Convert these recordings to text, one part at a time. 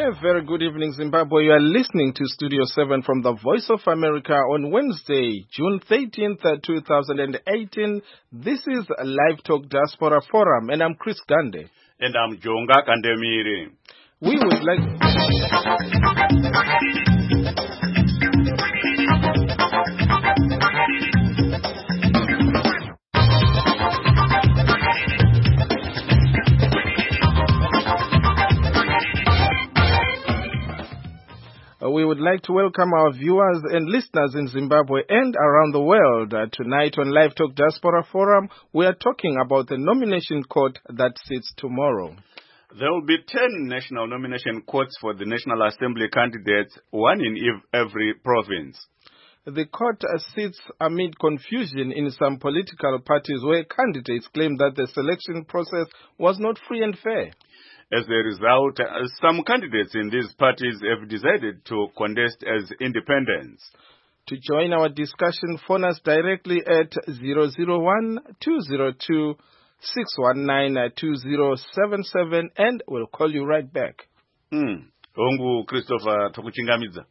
A very good evening, Zimbabwe. You are listening to Studio 7 from the Voice of America on Wednesday, June 13th, 2018. This is Live Talk Diaspora Forum, and I'm Chris Gande. And I'm Jonga Kandemiri. We would like... We would like to welcome our viewers and listeners in Zimbabwe and around the world. Tonight on Live Talk Diaspora Forum, we are talking about the nomination court that sits tomorrow. There will be 10 national nomination courts for the National Assembly candidates, one in every province. The court sits amid confusion in some political parties where candidates claim that the selection process was not free and fair. As a result, some candidates in these parties have decided to contest as independents. To join our discussion, phone us directly at 001-202-619-2077 and we'll call you right back. Hongu Christopher Tokuchingamidza.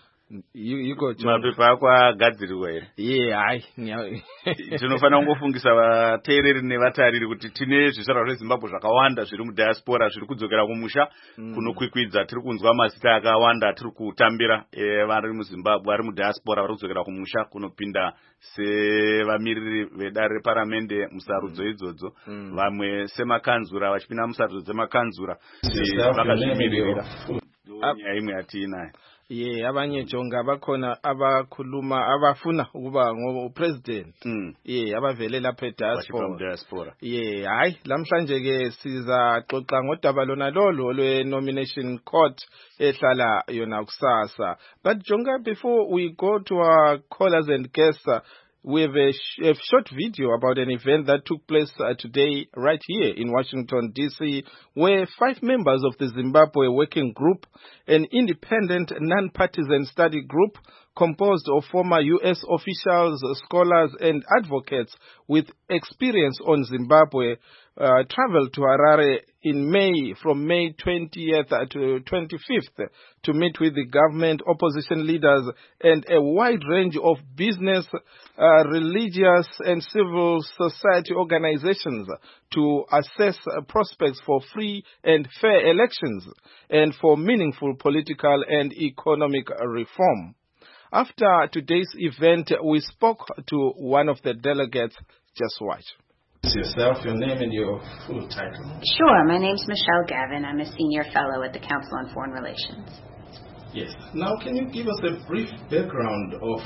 You go, John. Mapepa ako agadziriwa here. Yeah, Tinofana kungofungisa vateereri nevatariri kuti tine zvizvarwa zveZimbabwe zvakawanda zviri mudiaspora zviri kudzokera kumusha kunokwikwidza. Tiri kunzwa mazita akawanda tiri kutambira vari muZimbabwe vari mudiaspora vari kudzokera kumusha kunopinda sevamiriri vedare reparamende musarudzo idzodzo, vamwe semakanzura vachipinda musarudzo dzemakanzura vakazvimiririra. Nyaya imwe yatiinayo. Abanye Jonga bakhona abakhuluma abafuna ukuba ngopresident. Abavele lapha diaspora. Hayi lamhlanje ke sizaxoxa ngodaba lona lolo lwe-nomination court ehlala yona kusasa. But Jonga, before we go to our callers and guests, we have a short video about an event that took place today right here in Washington, D.C., where 5 members of the Zimbabwe Working Group, an independent non-partisan study group composed of former U.S. officials, scholars, and advocates with experience on Zimbabwe, traveled to Harare in May, from May 20th to 25th, to meet with the government, opposition leaders, and a wide range of business, religious, and civil society organizations to assess prospects for free and fair elections and for meaningful political and economic reform. After today's event, we spoke to one of the delegates. Just watch. Yourself, your name and your full title. Sure. My name's Michelle Gavin. I'm a senior fellow at the Council on Foreign Relations. Yes. Now, can you give us a brief background of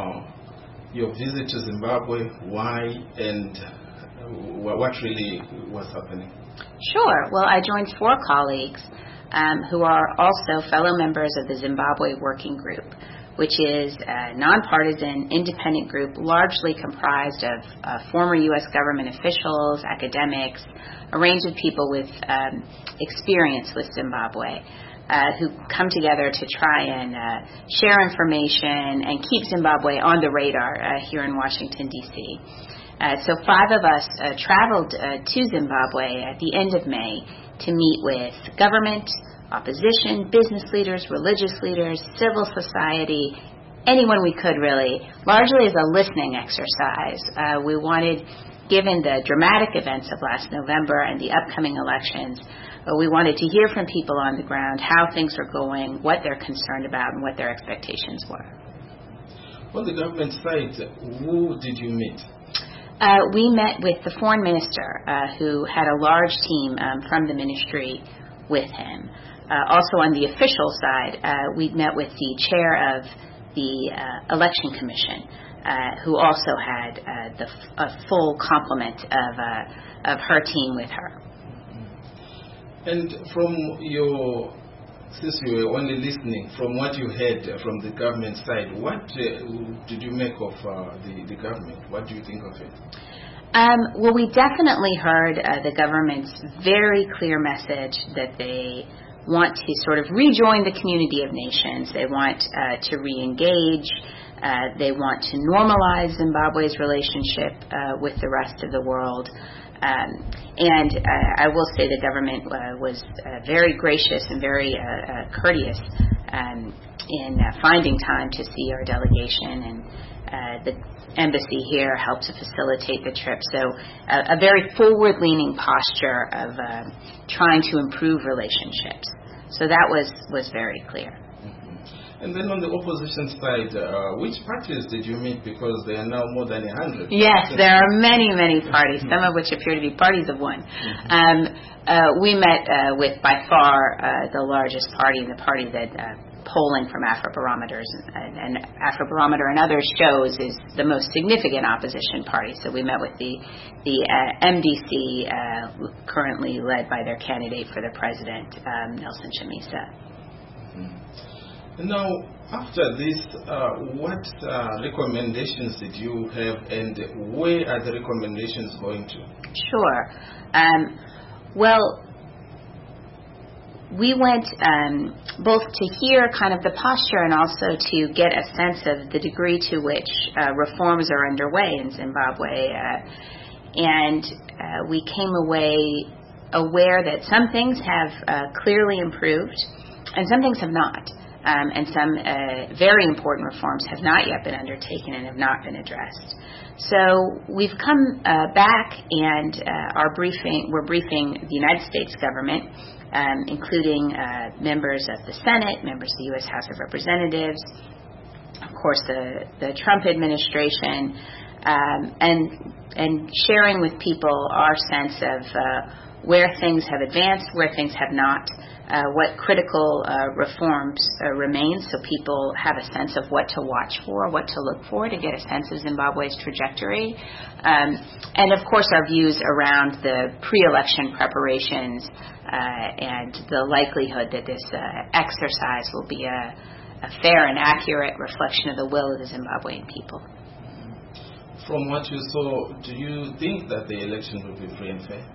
your visit to Zimbabwe, why, and what really was happening? Sure. Well, I joined 4 colleagues who are also fellow members of the Zimbabwe Working Group, which is a nonpartisan independent group largely comprised of former U.S. government officials, academics, a range of people with experience with Zimbabwe who come together to try and share information and keep Zimbabwe on the radar here in Washington, D.C. So 5 of us traveled to Zimbabwe at the end of May to meet with government, opposition, business leaders, religious leaders, civil society, anyone we could really, largely as a listening exercise. We wanted, given the dramatic events of last November and the upcoming elections, we wanted to hear from people on the ground how things were going, what they're concerned about, and what their expectations were. On the government side, who did you meet? We met with the foreign minister, who had a large team from the ministry with him. Also on the official side, we met with the chair of the Election Commission, who also had a full complement of her team with her. And from since you were only listening, from what you heard from the government side, what did you make of the government? What do you think of it? Well, we definitely heard the government's very clear message that they want to sort of rejoin the community of nations. They want to re-engage. They want to normalize Zimbabwe's relationship with the rest of the world. And I will say the government was very gracious and very courteous in finding time to see our delegation, and the embassy here helped to facilitate the trip. So a very forward-leaning posture of trying to improve relationships. So that was very clear. And then on the opposition side, which parties did you meet? Because there are now more than 100. Yes, there are many, many parties, some of which appear to be parties of one. We met with, by far, the largest party, the party that polling from Afrobarometers and Afrobarometer and others shows is the most significant opposition party. So we met with the MDC, currently led by their candidate for the president, Nelson Chamisa. Now, after this, what recommendations did you have, and where are the recommendations going to? Sure. Well, we went both to hear kind of the posture and also to get a sense of the degree to which reforms are underway in Zimbabwe. And we came away aware that some things have clearly improved and some things have not. And some very important reforms have not yet been undertaken and have not been addressed. So we've come back and we're briefing the United States government, including members of the Senate, members of the U.S. House of Representatives, of course the Trump administration, and sharing with people our sense of where things have advanced, where things have not, what critical reforms remain, so people have a sense of what to watch for, what to look for to get a sense of Zimbabwe's trajectory. And of course our views around the pre-election preparations and the likelihood that this exercise will be a fair and accurate reflection of the will of the Zimbabwean people. From what you saw, do you think that the election will be free and fair?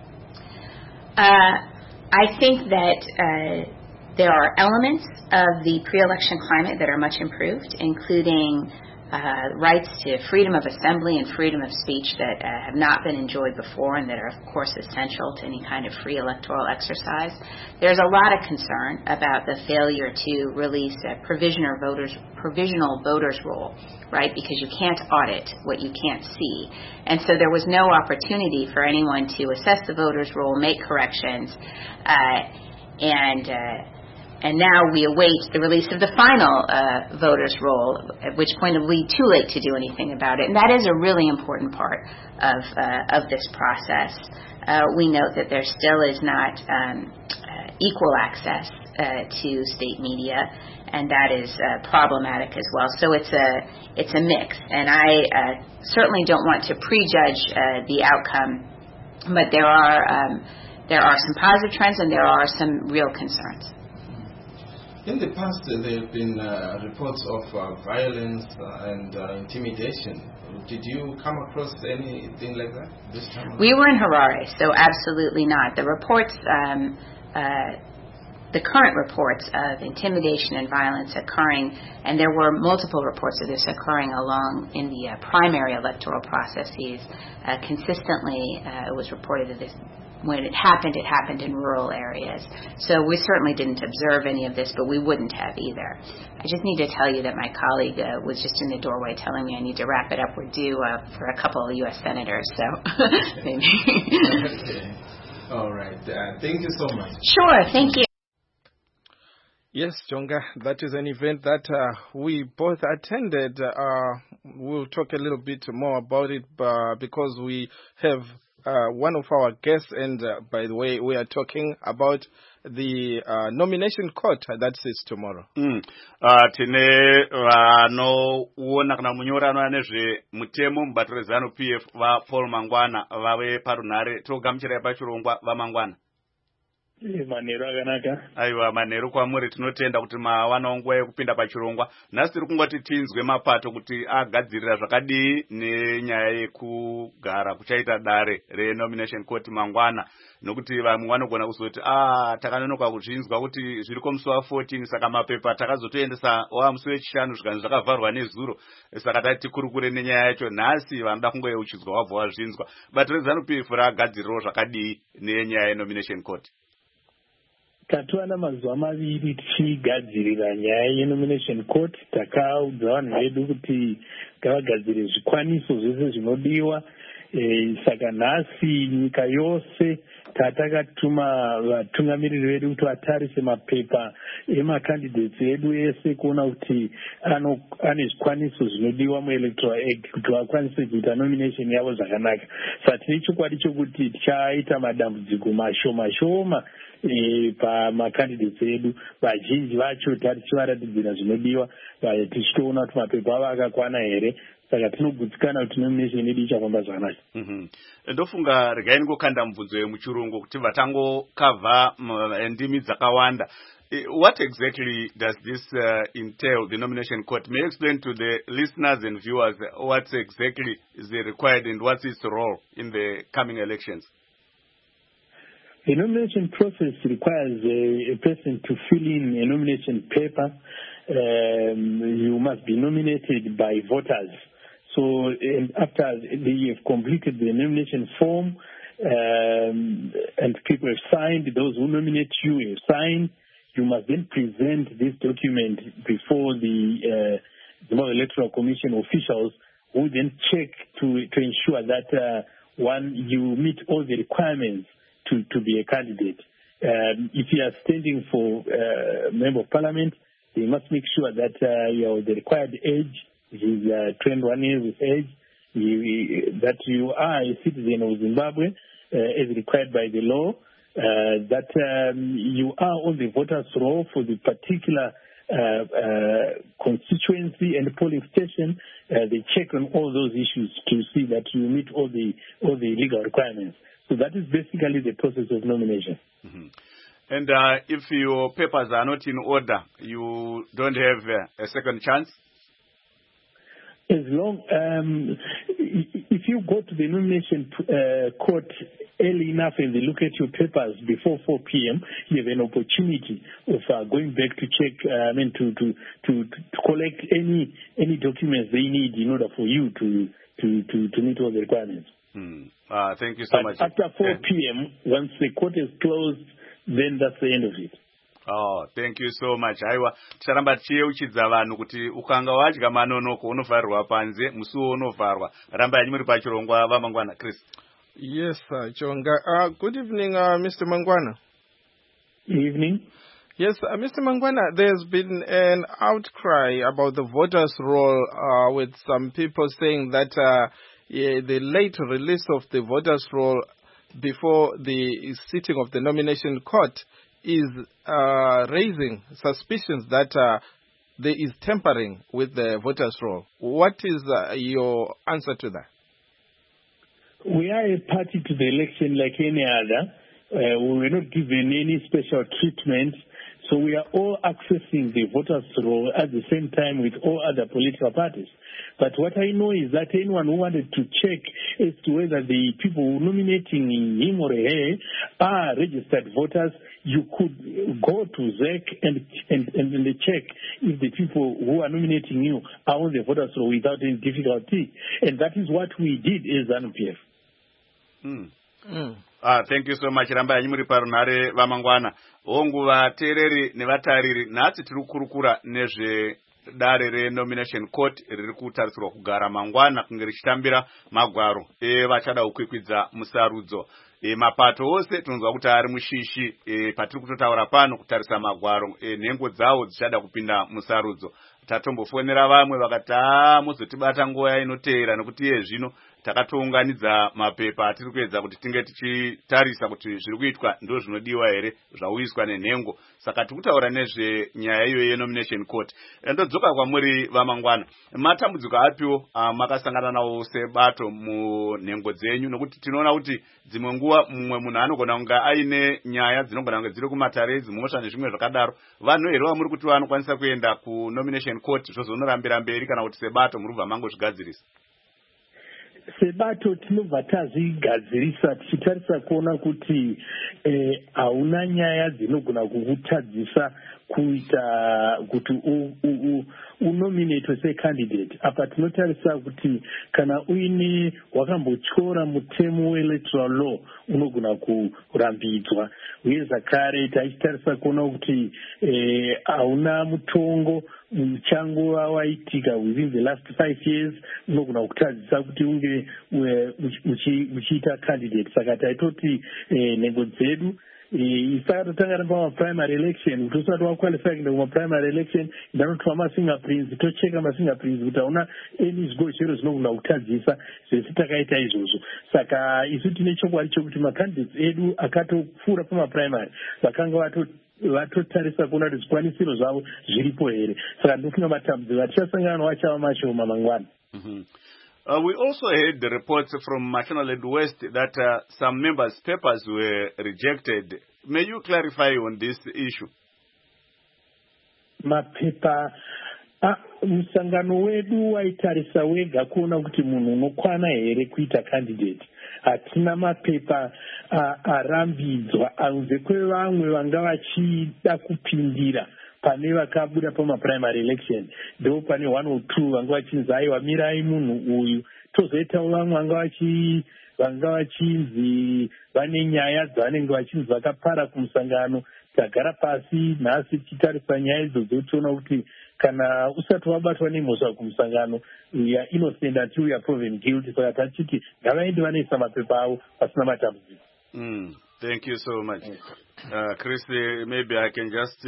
I think that there are elements of the pre-election climate that are much improved, including rights to freedom of assembly and freedom of speech that have not been enjoyed before and that are, of course, essential to any kind of free electoral exercise. There's a lot of concern about the failure to release a provisional voters roll, right, because you can't audit what you can't see. And so there was no opportunity for anyone to assess the voters roll, make corrections, and now we await the release of the final voters roll, at which point it will be too late to do anything about it. And that is a really important part of this process. We note that there still is not equal access to state media, and that is problematic as well. So it's a mix, and I certainly don't want to prejudge the outcome, but there are some positive trends and there are some real concerns. In the past, there have been reports of violence and intimidation. Did you come across anything like that this time? We were in Harare, so absolutely not. The reports, the current reports of intimidation and violence occurring, and there were multiple reports of this occurring along in the primary electoral processes. Consistently, it was reported that this, when it happened in rural areas. So we certainly didn't observe any of this, but we wouldn't have either. I just need to tell you that my colleague was just in the doorway telling me I need to wrap it up. We're due for a couple of U.S. senators, so maybe. Okay. All right. Thank you so much. Sure. Thank you. Yes, Jonga, that is an event that we both attended. We'll talk a little bit more about it because we have one of our guests, and by the way, we are talking about the nomination court that sits tomorrow. Tine vanoona kana munyorano nezve mutemo mubatiro zanu PF va Paul Mangwana vave parunhare togamuchirai pachirongwa vamangwana. Manheru akanaka. Aiwa, manheru kwamuri, tinotenda kuti mawana nguva yekupinda pachirongwa. Nhasi tiri kungoti tinzwe mapato kuti agadzirira zvakadii nenyaya yekugara kuchaita dare renomination court mangwana, nokuti vamwe vanogona kuzoti takanonoka kuzvinzwa kuti zviriko musi wa14, saka mapepa takazotoendesa musi wechishanu zvikanzi zvakavharwa nezuro, saka tati tikurukure nenyaya yacho. Nhasi vanoda kungoyeuchidzwa wabva wazvinzwa. But REZANU-PF ragadzirirawo zvakadii nenyaya yenomination court? Tatuwana mazuva maviri tichigadzirira nyaya yenomination court. Takaudza vanhu vedu kuti ngavagadzire zvikwaniso zvese zvinodiwa. Saka nhasi nyika yose takatuma vatungamiriri vedu kuti vatarise mapepa emacandidates edu ese kuona kuti ane zvikwaniso zvinodiwa muelectoral act kuti vakwanise kuita nomination yavo zvakanaka. Saka tine chokwadi chokuti tichaita madambudziko mashoma pamacandidates edu. Vazhinji vacho tichivaratidzira zvinodiwa, tichitoona kuti mapepa avo akakwana here. Saka tinogutsikana kuti nomination yedu ichafamba zvakanaka. Ndofunga regai ningokanda mubvunzo yemuchirungu kuti vatangokavha ndimi dzakawanda. What exactly does this entail, the nomination court? May you explain to the listeners and viewers what exactly is required and what's its role in the coming elections? The nomination process requires a person to fill in a nomination paper. You must be nominated by voters. So after they have completed the nomination form and people have signed, those who nominate you have signed, you must then present this document before the Electoral Commission officials, who then check to ensure that you meet all the requirements to be a candidate. If you are standing for member of parliament, they must make sure that you are the required age, which is 21 years of age, that you are a citizen of Zimbabwe as required by the law, that you are on the voters' roll for the particular constituency and polling station. They check on all those issues to see that you meet all the legal requirements. So that is basically the process of nomination. And if your papers are not in order, you don't have a second chance? As long if you go to the nomination court early enough and they look at your papers before 4 p.m., you have an opportunity of going back to check, to collect any documents they need in order for you to meet all the requirements. Thank you so much. After 4 p.m., once the court is closed, then that's the end of it. Thank you so much. Aiwa, ticharamba tichiyeuchidza vanhu kuti ukanga wadya manonoko unovharirwa panze, musuwo unovharwa. Ramba yanyu muri pachirongwa vaMangwana. Chris. Yes, Chonga. Good evening, Mr. Mangwana. Evening. Yes, Mr. Mangwana, there's been an outcry about the voters' roll with some people saying that the late release of the voters' roll before the sitting of the nomination court is raising suspicions that there is tampering with the voters' roll. What is your answer to that? We are a party to the election like any other. We were not given any special treatment. So we are all accessing the voters' roll at the same time with all other political parties. But what I know is that anyone who wanted to check as to whether the people nominating him or her are registered voters, you could go to ZEC and check if the people who are nominating you are on the voters' roll without any difficulty. And that is what we did as ZANU-PF. Thank you so much. Ramba yanyu muri parunhare vaMangwana. Hongu vateereri nevatariri, nhasi tiri kukurukura nezve dare renomination court riri kutarisirwa kugara mangwana kunge richitambira magwaro vachada kukwikwidza musarudzo. Mapato ose tinonzwa kuti ari mushishi patiri kutotaura pano kutarisa magwaro nhengo dzawo dzichada kupinda musarudzo. Tatombofonera vamwe vakati muzotibata nguva inoteera nekuti zvino takatounganidza mapepa atiri kuedza kuti tinge tichitarisa kuti zviri kuitwa ndo zvinodiwa here zvauiswa nenhengo. Saka tikutaura nezvenyaya iyoyo yenomination court. Ndodzoka kwamuri Vamangwana, matambudziko apiwo makasangana nawo sebato munhengo dzenyu, nokuti tinoona kuti dzimwe nguva mumwe munhu anogona kunge aine nyaya dzinogona kunge dziri kumatare, dzimhosva nezvimwe zvakadaro. Vanhu here vamuri kuti vanokwanisa kuenda kunomination court zvozonorambira mberi kana kuti sebato muri kubva mangozvigadzirisa? Sebato tinobva tazvigadzirisa tichitarisa kuona kuti hauna nyaya dzinogona kukutadzisa kuita kuti unominatwe secandidate. Apa tinotarisa kuti kana uine wakambotyora mutemo weelectoral law unogona kurambidzwa, uye zvakare taichitarisa kuona kuti hauna mutongo muchangova waitika within the last 5 years unogona kutadzisa kuti unge uchiita candidate. Saka taitoti nhengo dzedu saka totanga pamaprimary election kuti usati waqualify kuenda kumaprimary election ndanotora mafingerprints, tocheka mafingerprints kuti hauna any zviro zvinogona kutadzisa. Zvese takaita izvozvo. Saka isu tine chokwadi chokuti macandidates edu akatopfuura pamaprimary vakanga vatotarisa kuona kuti zvikwanisiro zvavo zviripo here. Saka ndinofunga matambudziko atichasangana nawo achava mashoma mangwana. We also heard the reports from National West that some members' papers were rejected. May you clarify on this issue? Mapepa musangano wedu waitarisa wega kuona kuti munhu unokwana here kuita candidate. Hatina mapepa arambidzwa anze kwevamwe vanga vachida kupindira pane vakabuda pamaprimary election. Ndo pane 1 or 2 vanga vachinzi aiwa mirai munhu uyu. Tozoitawo vamwe vanga vachinzi vane nyaya dzavanenge vachinzi vakapara kumusangano. Tagara pasi nhasi tichitarisa nyaya idzodzo tiona kuti kana usati wabatwa nemhosva kumusangano we are innocent until we are proven guilty. Saka tachiti ngavaende vanoisa mapepa avo pasina matambudziko. Thank you so much. Chris, maybe I can just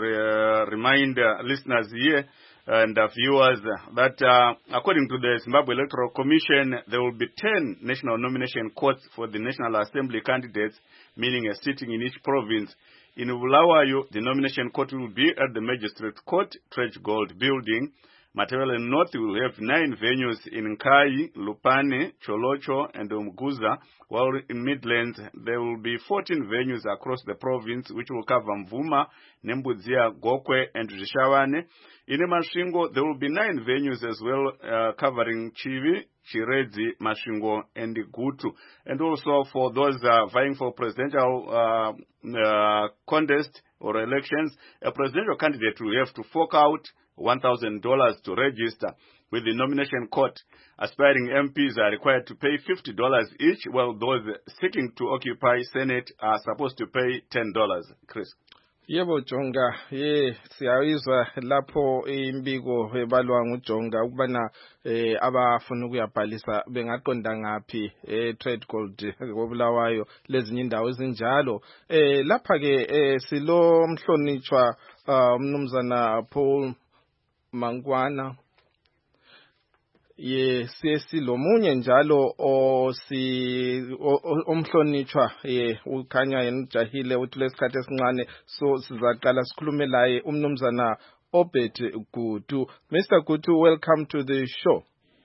remind listeners here and viewers that according to the Zimbabwe Electoral Commission, there will be 10 national nomination courts for the National Assembly candidates, meaning a sitting in each province. In Bulawayo, the nomination court will be at the Magistrate Court, Trench Gold Building. Matebele North will have 9 venues in Nkai, Lupane, Cholocho, and Umguza, while in Midlands there will be 14 venues across the province, which will cover Mvuma, Nembudzia, Gokwe, and Rishawane. In Masvingo, there will be 9 venues as well, covering Chivi, Chiredzi, Masvingo, and Gutu. And also for those vying for presidential contest or elections, a presidential candidate will have to fork out $1,000 to register with the nomination court. Aspiring MPs are required to pay $50 each, while those seeking to occupy Senate are supposed to pay $10. Chris. Yebo Jonga, siyawizwa lapho imbiko ebalwa nguJonga ukubana abafuna ukuyabhalisa bengaqonda ngapi Trade Gold koBulawayo lezinye indawo ezinjalo. Lapha ke silo mhlonitshwa umnumzana Paul Mangwana silomunye njalo omhlonitshwa ukhanya yena ujahile uthi lesikhathi esincane so sizaqala sikhulume laye umnumzana Obed Gutu. Mr. Gutu, welcome to the show.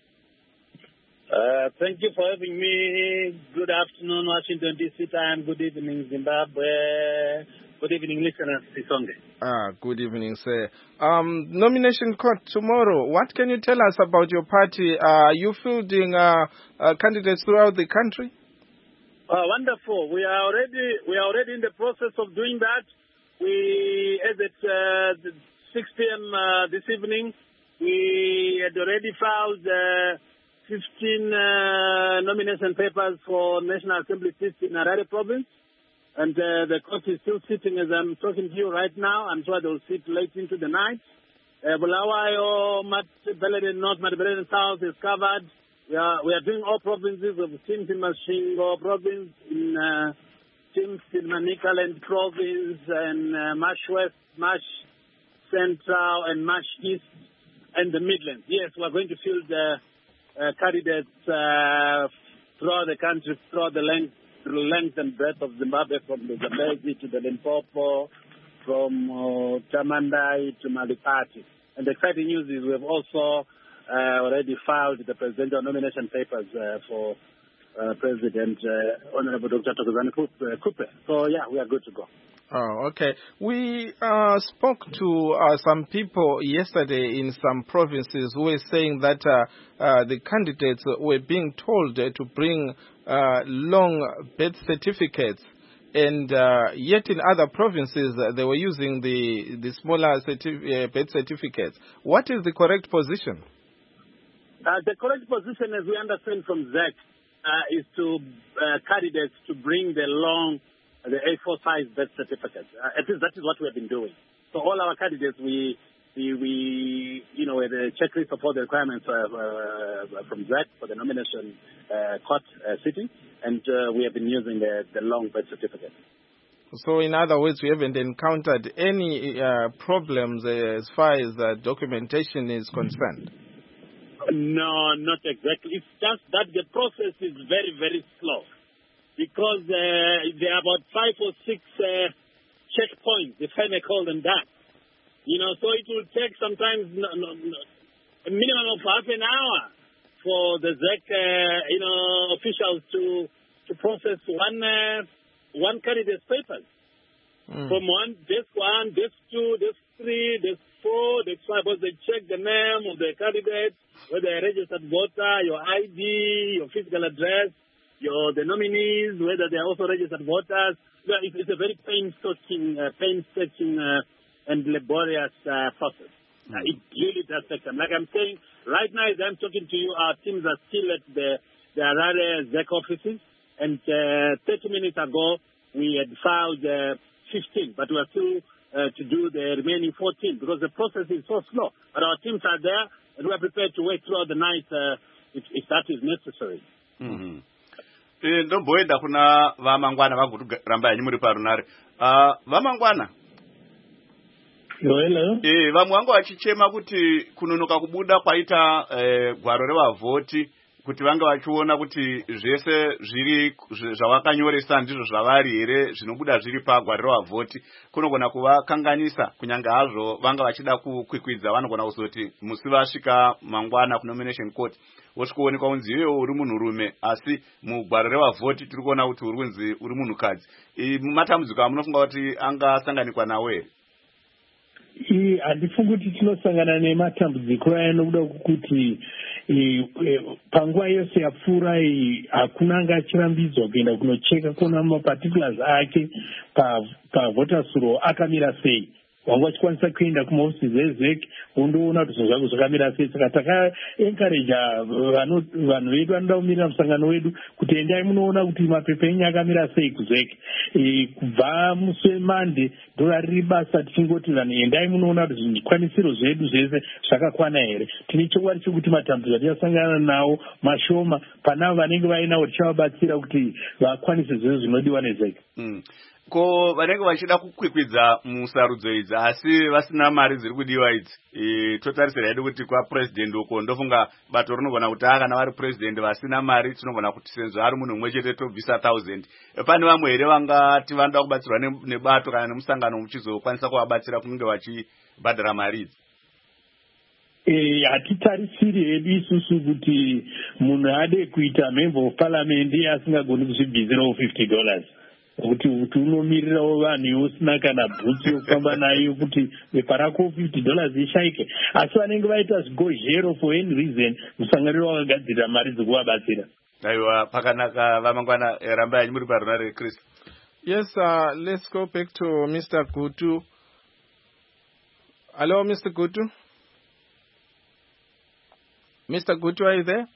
Thank you for having me. Good afternoon, Washington DC time. Good evening, Zimbabwe. Good evening, listeners. Good evening, sir. Nomination court tomorrow. What can you tell us about your party? Are you fielding candidates throughout the country? Wonderful. We are already in the process of doing that. We, as at 6 p.m. This evening, we had already filed 15 nomination papers for National Assembly seats in Harare province. And the court is still sitting as I'm talking to you right now. I'm sure they'll sit late into the night. Bulawayo, Matebele North, Matebele South is covered. We are doing all provinces of teams in Masvingo province, in teams in Manicaland province, and Marsh West, Marsh Central, and Marsh East, and the Midlands. Yes, we're going to field candidates throughout the country, throughout the length and breadth of Zimbabwe, from the Zambezi to the Limpopo, from Chamandai to Malipati. And the exciting news is we have also already filed the presidential nomination papers for President Honorable Dr. Thokozani Kupe. So, yeah, we are good to go. Oh, okay. We spoke to some people yesterday in some provinces who were saying that the candidates were being told to bring long birth certificates, and yet in other provinces they were using the smaller birth certificates. What is the correct position? The correct position, as we understand from ZEC, is to candidates to bring the A4 size birth certificates. At least that is what we have been doing. So all our candidates, we with the checklist of all the requirements from ZEC for the nomination court sitting, and we have been using the long birth certificate. So in other words, we haven't encountered any problems as far as documentation is concerned? No, not exactly. It's just that the process is very, very slow, because there are about 5 or 6 checkpoints, if I may call them that. So it will take sometimes a minimum of half an hour for the ZEC, officials to process one candidate's papers. From desk 1, desk 2, desk 3, desk 4, desk 5, because they check the name of the candidate, whether a registered voter, your ID, your physical address, the nominees, whether they are also registered voters. It's a very painstaking and laborious process. It really does take time. Like I'm saying, right now as I'm talking to you, our teams are still at the Harare ZEC offices, and 30 minutes ago we had filed 15, but we are still to do the remaining 14 because the process is so slow. But our teams are there, and we are prepared to wait throughout the night if that is necessary. Mm-hmm. Ndomboenda kuna vamangwana vaguturamba yanyu muri parunare. Vamangwana. Hello. Vamwe vangu vachichema kuti kunonoka kubuda kwaita gwaro revavhoti kuti vange vachiona kuti zvese zviri zvavakanyoresa ndizvo zvavari here zvinobuda zviri pagwaro revavhoti kunogona kuvakanganisa kunyange hazvo vanga vachida kukwikwidza vanogona kuzoti musi vasvika mangwana kunomination court wosvikoonekwa kunzi iwewo uri munhurume asi mugwaro revavhoti tiri kuona kuti uri kunzi uri munhukadzi. Matambudziko amunofunga kuti angasanganikwa nawo here? Handifungi kuti tinosangana nematambudziko aya nokuda kuti panguva yose yapfuura iyi hakuna anga achirambidzwa kuenda kunocheka kuona maparticulars ake pavoters roll akamira sei. Wangu wachikwanisa kuenda kumaofisi eZEC undoona kuti zvinhu zvako zvakamira sei. Saka takaencouragea vanhu vedu vanoda kumirira musangano wedu kuti endai munoona kuti mapepa enyu akamira sei kuZEC. Kubva musi weMonday ndora riri basa tichingoti vanhu endai munoona kuti zvikwanisiro zvedu zvese zvakakwana here. Tine chokwadi chokuti matambudziko atingasangana nawo mashoma panavo vanenge vainawo tichavabatsira kuti vakwanise zvese zvinodiwa neZEC. Ko vanenge vachida kukwikwidza musarudzo idzi asi vasina mari dziri kudiwa idzi, totarisira hedu kuti kwapresident uko ndofunga bato rinogona kuti kana vari president vasina mari tinogona kuti senzvo ari munhu mumwe chete tobvisa 1000. Pane vamwe here vangati vanoda kubatsirwa nebato kana nemusangano muchizokwanisa kuvabatsira kunge vachibhadhara mari idzi? Hatitarisiri hedu isusu kuti munhu ade kuita member of parliament asingagoni kuzvibvizirawo $50. Kuti unomirirawo vanhu usina kana bhutsu yokufamba nayo kuti bepa rako $50 ishaike. Asi vanenge vaita zigozhero for any reason musangariro wakagadzirira mari dzekuvabatsira. Aiwa, pakanaka vamangwana ramba yanyu muri parunare Chris. Yes, let's go back to Mr. Gutu. Hello, Mr. Gutu. Mr. Gutu, are you there?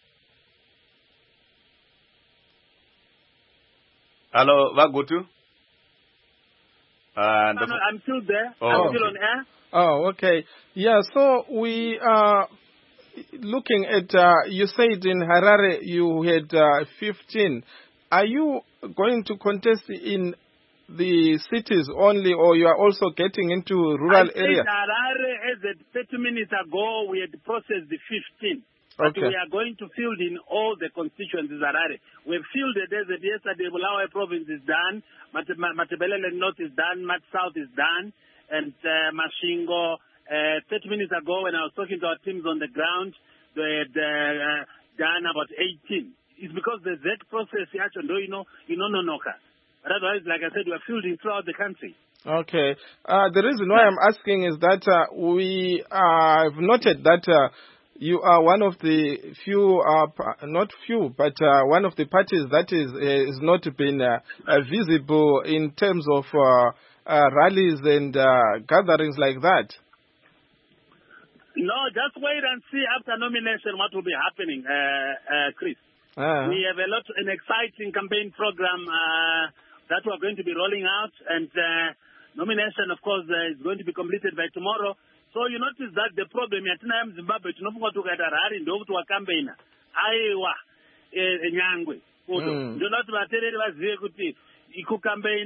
Hello, Vagutu? No, I'm still there. I'm still on air. Oh, okay. Yeah, so we are looking at, you said in Harare you had 15. Are you going to contest in the cities only, or you are also getting into rural areas? Harare, as 30 minutes ago, we had processed the 15. But Okay. we are going to field in all the constituencies Harare. We've fielded as of yesterday. Bulawayo province is done. Matabeleland North is done. Mat South is done. And Mashingo, 30 minutes ago when I was talking to our teams on the ground, they had done about 18. It's because the Z process, no. But otherwise, like I said, we are fielding throughout the country. Okay. The reason why I'm asking is that we have noted that you are one of the few, not few, but one of the parties that is not been visible in terms of rallies and gatherings like that. No, just wait and see after nomination what will be happening, Chris. We have an exciting campaign program that we're going to be rolling out, and nomination, of course, is going to be completed by tomorrow. So you notice that the problem in Zimbabwe, campaigner. Aiwa, Nyangwe. Do not material was here to campaign,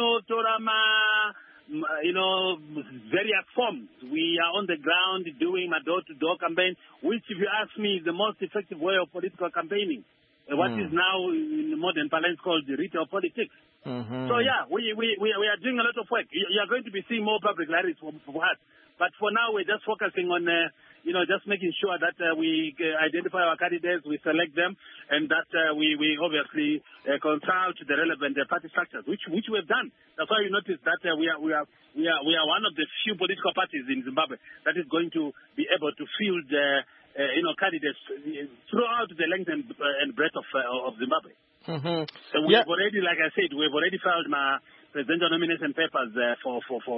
various forms. We are on the ground doing a door-to-door campaign, which, if you ask me, is the most effective way of political campaigning. What is now in modern parlance called the retail politics. So yeah, we are doing a lot of work. You are going to be seeing more public rallies from us. But for now, we're just focusing on, just making sure that we identify our candidates, we select them, and that we obviously consult the relevant party structures, which we have done. That's why you notice that we are one of the few political parties in Zimbabwe that is going to be able to field candidates throughout the length and breadth of Zimbabwe. So we have already, like I said, we have already filed my presidential nomination papers for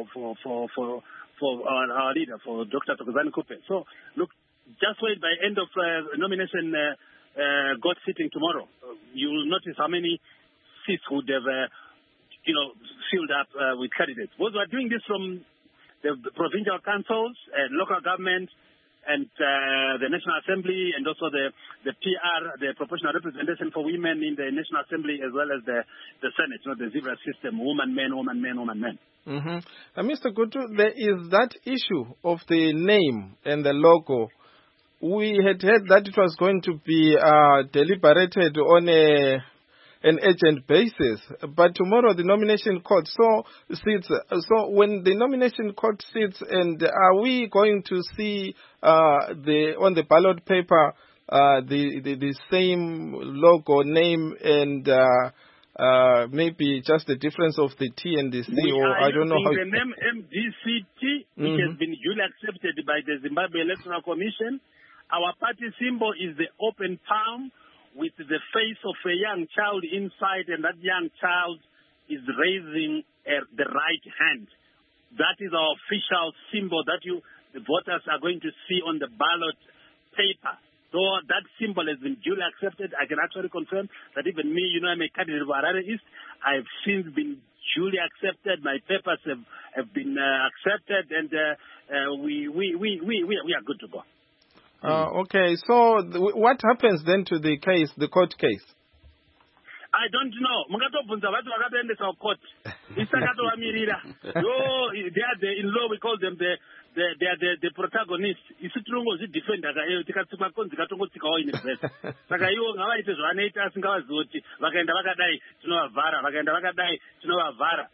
our leader, for Dr. Thokozani Kupe. So, look, just wait by end of nomination God sitting tomorrow. You will notice how many seats would have, filled up with candidates. Because we are doing this from the provincial councils and local government and the National Assembly, and also the PR, the proportional representation for women in the National Assembly, as well as the Senate, the zebra system, woman, men. Mr. Gutu, there is that issue of the name and the logo. We had heard that it was going to be deliberated on an urgent basis, but tomorrow the nomination court sits. So when the nomination court sits, and are we going to see on the ballot paper the same logo, name, and maybe just the difference of the T and the C, or I don't know how. The name MDCT, which has been duly accepted by the Zimbabwe Electoral Commission. Our party symbol is the open palm, with the face of a young child inside, and that young child is raising the right hand. That is our official symbol that the voters are going to see on the ballot paper. So that symbol has been duly accepted. I can actually confirm that even me, I'm a candidate of Harare East. I've since been duly accepted. My papers have been accepted, and we are good to go. Okay, so what happens then to the case, the court case? I don't know. Mungatobvunza vatu vakatoendesa court. Isakatovamirira. They are in law, we call them they are the protagonists. Isi tirongozvidefenda tikatsikwa konzi katongotsikawo ine press. Saka ivo ngavaite zvavanoita asingavazivi kuti vakaenda vakadai tinovavhara, vakaenda vakadai tinovavhara.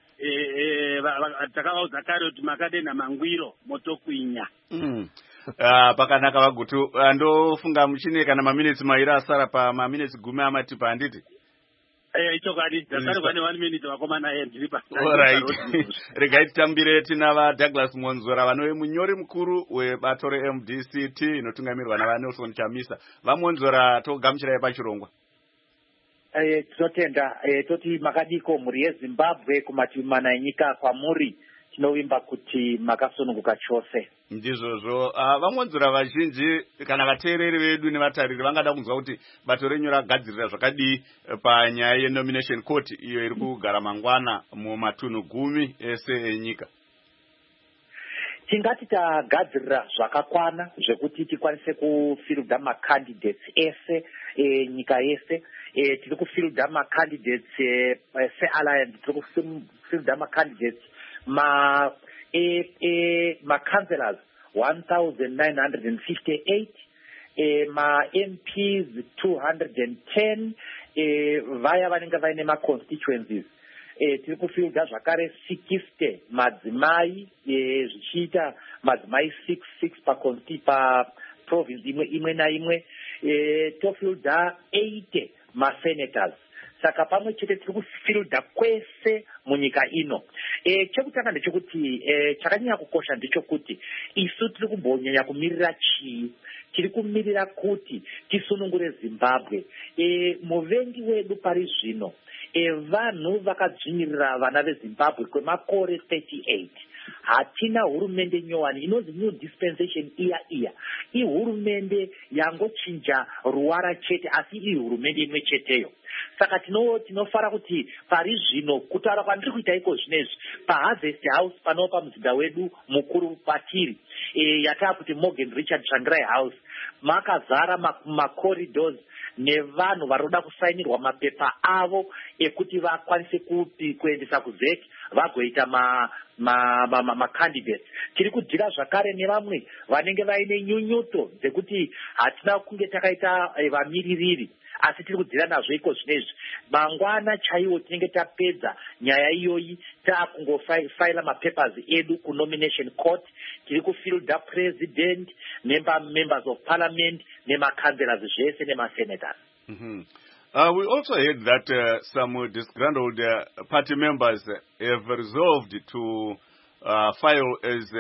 Takavaudza kare kuti makadenda mangwiro motokwinya. Pakanaka Vagutu, ndofunga muchine kana maminutes mairi asara pa maminutes gumi amatipa handiti. Ichokadi, tasari 1 minute vakomana ndiripa. Alright. Regai tambire tina Douglas Monzora vanove munyori mukuru webato reMDCT inotungamirwa naVanelson Chamisa. Vamonzora togamuchirai pachirongwa. Tinotenda toti makadiko muri yeZimbabwe kumativi mana enyika kwamuri tinovimba kuti makasununguka chose. Ndizvozvo vamonzora vazhinji kana vateereri vedu nevatariri vangada kunzwa kuti bato renyu ragadzirira zvakadii panyaya yenomination court iyo iri kugara mangwana mumatunhu 10 ese enyika. Tingati tagadzirira zvakakwana zvekuti tikwanise kufilda macandidates ese nyika yese. Tiri kufilda macandidates se-alliance, tiri kufilda macandidates ma-councillors 1,958, ma-MPs 210 vaya vanenge vaine ma-constituencies. Tiri kufielda zvakare 60 madzimai zvichiita madzimai 6 pa-province imwe naimwe. Tofielda 80 ma-senators. Saka pamwe chete tiri kufielda kwese munyika ino. Chekutanga ndechekuti chakanyanya kukosha ndechekuti isu tiri kumbonyanya kumirira chii. Tiri kumirira kuti tisunungure Zimbabwe. Muvengi wedu pari zvino vanhu vakadzvinyirira vana veZimbabwe kwemakore 38. Hatina hurumende nyowani inonzi new dispensation iya. Ihurumende yangochinja ruwara chete asi ihurumende imwe cheteyo. Saka tinofara kuti pari zvino kutaura kwandiri kuita iko zvinezvi paHarvest House pano pamuzinda wedu mukuru patiri yataa kuti Morgan Richard Tsvangirai House makazara macorridors nevanhu varoda kusainirwa mapepa avo ekuti vakwanise kuendesa kuZEC vagoita macandidates. Tiri kudhira zvakare nevamwe vanenge vaine nyunyuto dzekuti hatina kunge takaita vamiririri asi tiri kudhira nazvo iko zvinezvi. Mangwana chaiwo tinenge tapedza nyaya iyoyi taakungofaila mapapers edu kunomination court. Tiri kufielda president, members of parliament, nemakanzlers zvese nemasenators. We also heard that some disgruntled party members have resolved to file as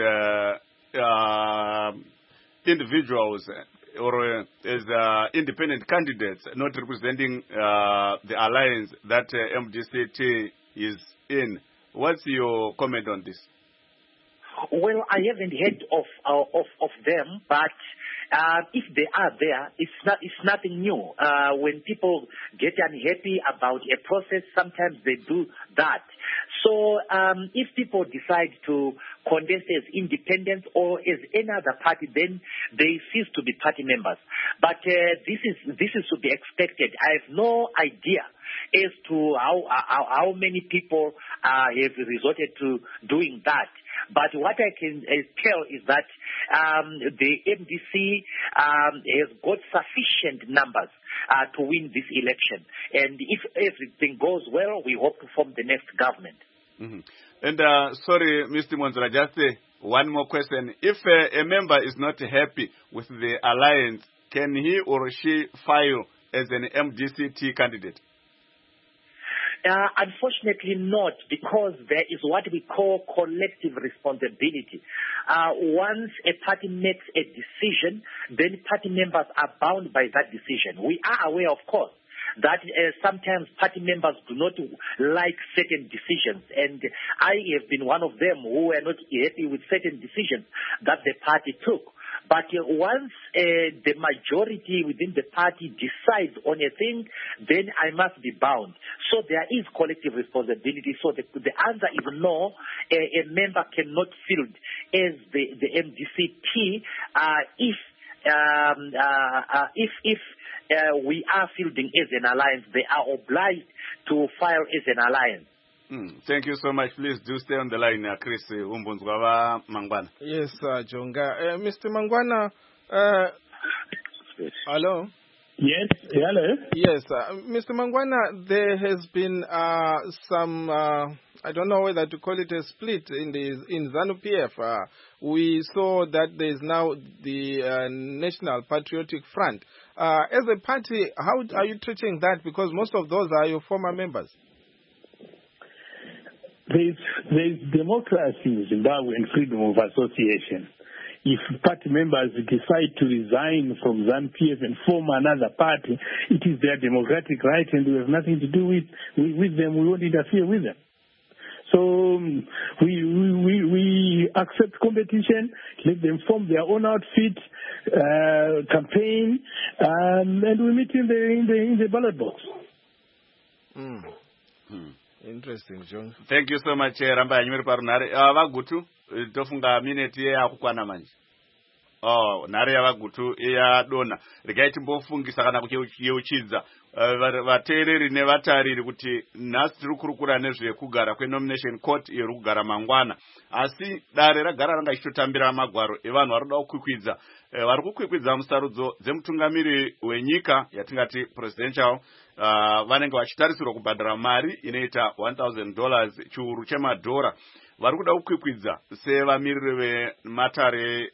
individuals or as independent candidates, not representing the alliance that MDCT is in. What's your comment on this? Well, I haven't heard of them, but if they are there, it's nothing new. When people get unhappy about a process, sometimes they do that. So if people decide to contest as independents or as any other party, then they cease to be party members. But this is to be expected. I have no idea as to how many people have resorted to doing that. But what I can tell is that the MDC has got sufficient numbers to win this election. And if everything goes well, we hope to form the next government. And sorry, Mr. Monzora, just one more question. If a member is not happy with the alliance, can he or she file as an MDCT candidate? Unfortunately not, because there is what we call collective responsibility. Once a party makes a decision, then party members are bound by that decision. We are aware, of course, that sometimes party members do not like certain decisions, and I have been one of them who are not happy with certain decisions that the party took. But once the majority within the party decides on a thing, then I must be bound. So there is collective responsibility. So the answer is no. A member cannot field as the MDCT if we are fielding as an alliance. They are obliged to file as an alliance. Thank you so much. Please do stay on the line, Chris Umbunzwa Mangwana. Yes, Jonga. Mr. Mangwana, hello? Yes, hello? Yes, Mr. Mangwana, there has been some, I don't know whether to call it a split in ZANU-PF. We saw that there is now the National Patriotic Front. As a party, how are you treating that? Because most of those are your former members. There's democracy in Zimbabwe and freedom of association. If party members decide to resign from ZANU-PF and form another party, it is their democratic right, and we have nothing to do with them. We won't interfere with them. So we accept competition, let them form their own outfit, campaign, and we meet in the ballot box. Interesting, John. Thank you so much, Ramba Yanyuri Parunare. Vagutu, tofunga minute ya kukwana manji. nhare yavagutu yadonha. Regai timbofungisa kana kuyeuchidza vateereri nevatariri kuti nhasi tiri kurukura nezvekugara kwenomination court iyo iri kugara mangwana, asi dare ragara ranga ichitotambira magwaro evanhu vari kuda kukwikwidza vari kukwikwidza musarudzo dzemutungamiri wenyika yatingati presidential. Vanenge vachitarisirwa kubhadhara mari inoita $1,000 chiuru chemadhora. Vari kuda kukwikwidza sevamiriri vematare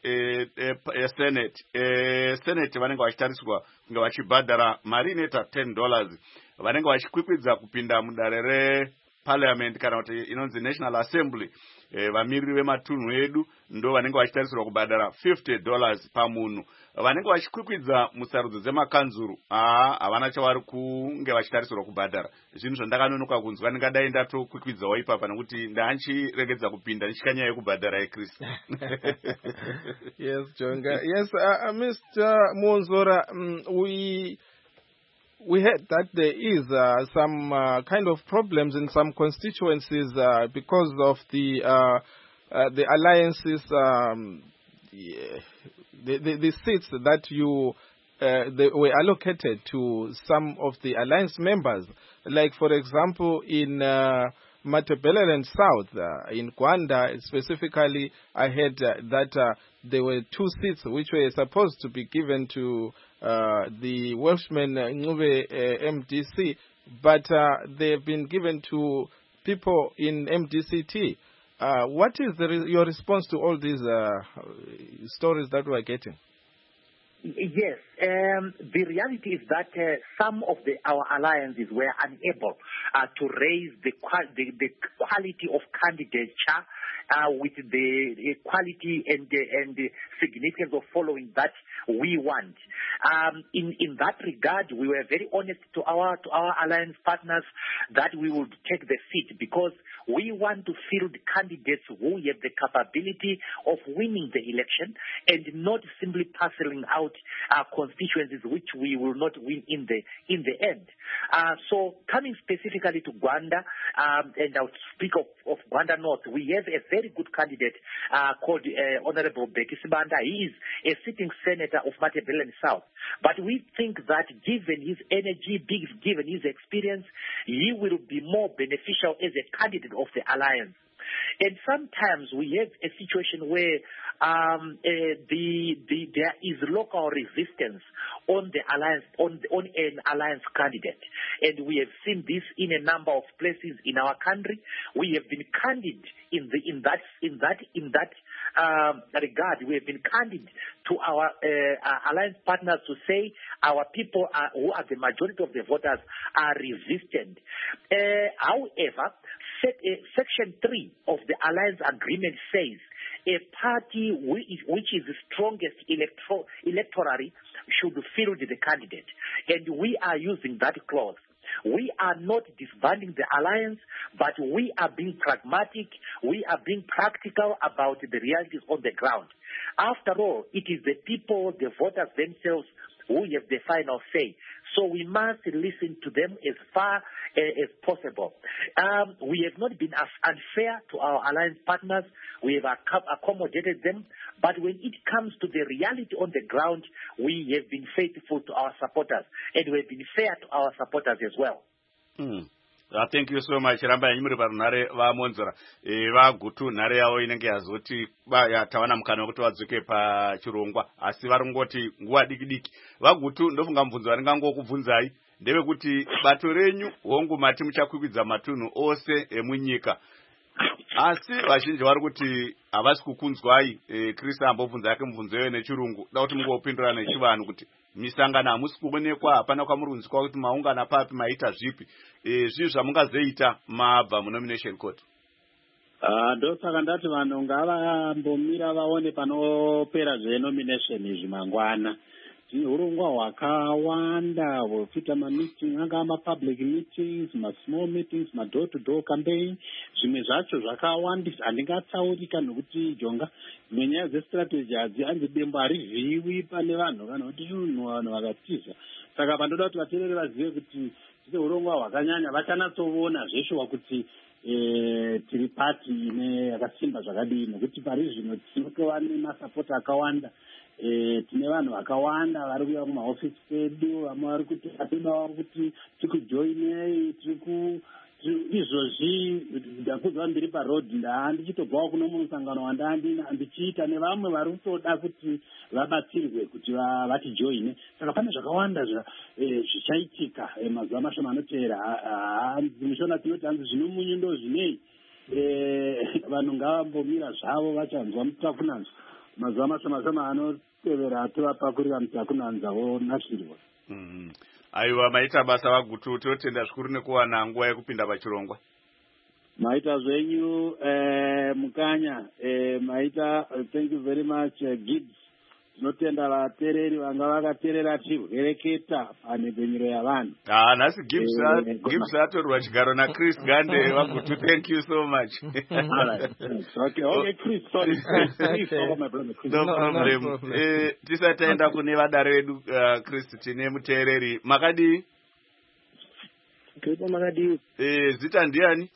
esenate vanenge vachitarisirwa kunge vachibhadhara mari inoita $10. Vanenge vachikwikwidza kupinda mudare reparliament kana kuti inonzi National Assembly. Vamiriri vematunhu edu ndo vanenge vachitarisirwa kubhadhara $50 pamunhu. Vanenge vachikwikwidza musarudzo dzemakanzuru havana chavari kunge vachitarisirwa kubhadhara. Zvinhu zvandakanonoka kunzwa ndingadai ndatokwikwidzwawo ipapa nekuti ndanchiregedza kupinda ndichikanyaya yekubhadhara yeKristu. Yes, Jonga. Yes, Mr. Monzora, we heard that there is some kind of problems in some constituencies because of the alliances, the seats that they were allocated to some of the alliance members. Like, for example, in Matabeleland South, in Gwanda specifically, I heard that there were 2 seats which were supposed to be given to the Welshman Ngube MDC, but they've been given to people in MDCT. What is your response to all these stories that we're getting? Yes, the reality is that some of our alliances were unable to raise the quality of candidature with the quality and the significance of following that we want. In that regard, we were very honest to our alliance partners that we would take the seat because we want to field candidates who have the capability of winning the election and not simply parceling out constituencies which we will not win in the end. So coming specifically to Gwanda, and I'll speak of Gwanda North, we have a very good candidate called Honorable Becky Sibanda. He is a sitting senator of Matabeleland South. But we think that given his energy, given his experience, he will be more beneficial as a candidate of the alliance. And sometimes we have a situation where there is local resistance on the alliance on an alliance candidate, and we have seen this in a number of places in our country. We have been candid in that regard. We have been candid to our alliance partners to say our people who are the majority of the voters are resistant. However, Section 3 of the alliance agreement says a party which is the strongest electorally should field the candidate. And we are using that clause. We are not disbanding the alliance, but we are being pragmatic. We are being practical about the realities on the ground. After all, it is the people, the voters themselves, who have the final say. So we must listen to them as far as possible. We have not been as unfair to our alliance partners. We have accommodated them. But when it comes to the reality on the ground, we have been faithful to our supporters. And we have been fair to our supporters as well. Thank you so much. Ramba nyimuri parunare vamonzora vagutu nhare yavo inenge yazoti tavana mukana wekuti vadzoke pachirongwa asi varongoti nguva diki diki. Vagutu ndofunga mubvunzo waringangokubvunzai ndevekuti bato renyu hongu mati muchakwikwidza matunhu ose emunyika, asi vazhinji vari kuti havasi kukunzwai. Kristu ambobvunza yake mubvunzo iyoyo nechirungu, da kuti mungopindura nechivanhu kuti misangano hamusi kuonekwa, hapana kwamuri kunzwa kuti maungana papi maita zvipi. Zvii zvamungazoita mabva munomination court? Ndosaka ndati vanhu ngavambomira vaone panopera zvenomination izvi mangwana. Tine urongwa hwakawanda hwekuita mameeting, angava mapublic meetings, masmall meetings, madoor to door campaign. Zvimwe zvacho zvakawandisa, handingatsaurika nokuti Jonga dzimwe nyaya dzestrategy hanzi dembo harivhiwi pane vanhu kana kuti vanhu vakatiza. Saka pandoda kuti vateereri vazive kuti tine urongwa hwakanyanya, vachanatsoona zveshuwa kuti tiri pati ine yakasimba zvakadii, nokuti pari zvino tinotova nemasapoti akawanda tine vanhu vakawanda vari kuuya kumahofisi edu, vamwe vari kuti atodawo kuti tikujoinei izvozvi ndakuzva ndiri parodhi ndichitobvawo kuno musangano wandichiita nevamwe vari kutoda kuti vabatsirwe kuti vatijoine. Saka pane zvakawanda zvichaitika mazuva mashoma anoteera. Mishona tinoti hanzi zvinomunyu ndo zvinei. Vanhu ngavambomira zvavo vachanzwa mutakunanzwa. Mazuva mashoma anotevera tovapakurira mutakunanza vonashirwa. Aiwa, maita basa vagutu, tinotenda zvikuru nekuwana nguva yekupinda pachirongwa. Maita zvenyu Mukanya, maita thank you very much Gibbs. Tinotenda vatereri vanga vakaterera tirwereketa panhepfenyuro yavanhu. Nhasi Gibbs atorwa chigaro naChris Gande vagutu, thank you so much. Okay, Chris, sorry. No problem. Tisataenda kune vadare vedu Chris, tine mutereri. Makadii? Makadii. Zita ndiani?